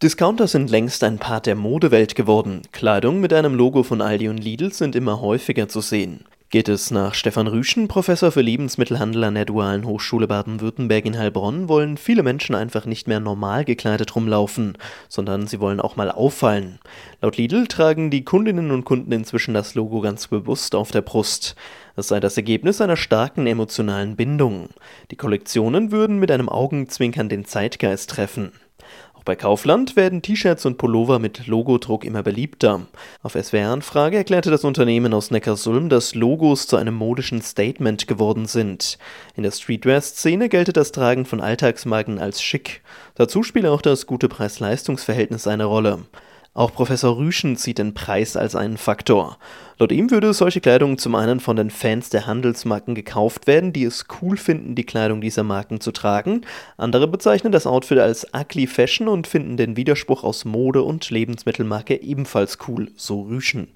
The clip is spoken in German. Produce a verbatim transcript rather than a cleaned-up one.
Discounter sind längst ein Part der Modewelt geworden. Kleidung mit einem Logo von Aldi und Lidl sind immer häufiger zu sehen. Geht es nach Stefan Rüschen, Professor für Lebensmittelhandel an der Dualen Hochschule Baden-Württemberg in Heilbronn, wollen viele Menschen einfach nicht mehr normal gekleidet rumlaufen, sondern sie wollen auch mal auffallen. Laut Lidl tragen die Kundinnen und Kunden inzwischen das Logo ganz bewusst auf der Brust. Es sei das Ergebnis einer starken emotionalen Bindung. Die Kollektionen würden mit einem Augenzwinkern den Zeitgeist treffen. Auch bei Kaufland werden T-Shirts und Pullover mit Logodruck immer beliebter. Auf S W R-Anfrage erklärte das Unternehmen aus Neckarsulm, dass Logos zu einem modischen Statement geworden sind. In der Streetwear-Szene gelte das Tragen von Alltagsmarken als schick. Dazu spiele auch das gute Preis-Leistungs-Verhältnis eine Rolle. Auch Professor Rüschen sieht den Preis als einen Faktor. Laut ihm würde solche Kleidung zum einen von den Fans der Handelsmarken gekauft werden, die es cool finden, die Kleidung dieser Marken zu tragen. Andere bezeichnen das Outfit als ugly Fashion und finden den Widerspruch aus Mode und Lebensmittelmarke ebenfalls cool, so Rüschen.